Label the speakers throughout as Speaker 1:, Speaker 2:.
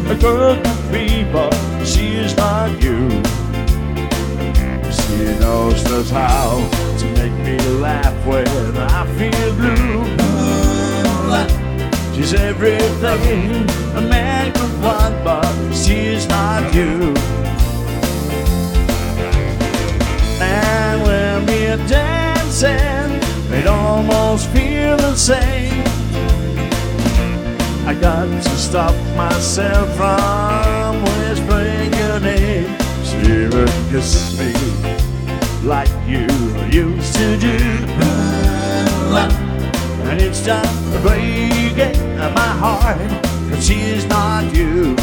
Speaker 1: a girl can be, but she is not you. She knows just how to make me laugh when I feel blue. She's everything a man could want, but she's not you. And when we're dancing, it almost feels the same. I got to stop myself from whispering your name. She would kiss me like you used to do. And it's just breaking my heart, 'cause she's not you.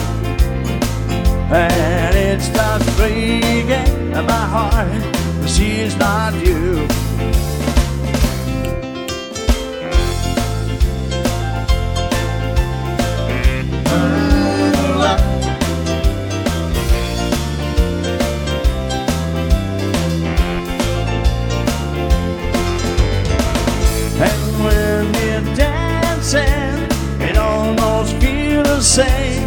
Speaker 1: And it's just breaking my heart, 'cause she's not you. And when we're dancing, it almost feels the same.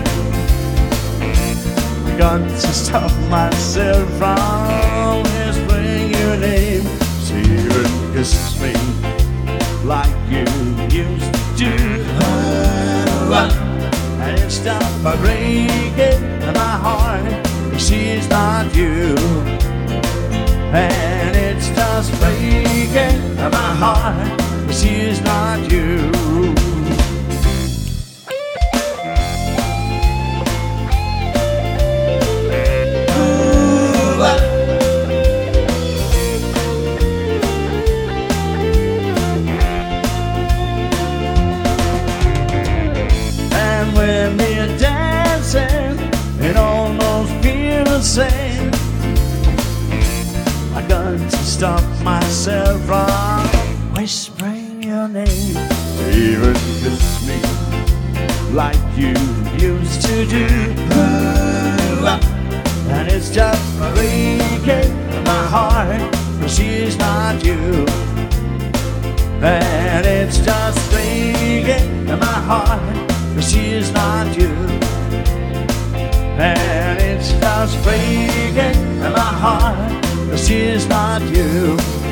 Speaker 1: I got to stop myself from whispering your name. She would kiss me like you used to do. And it stopped by breaking my heart. She's not you. And it's just breaking my heart. She's not you. And when we're dancing, it almost feels the same. I got to stop myself from whispering your name. Even kiss me like you used to do. And it's just breaking my heart, 'cause she's not you. And it's just breaking my heart, 'cause she's not you. And it's just breaking my heart, 'cause she's not you.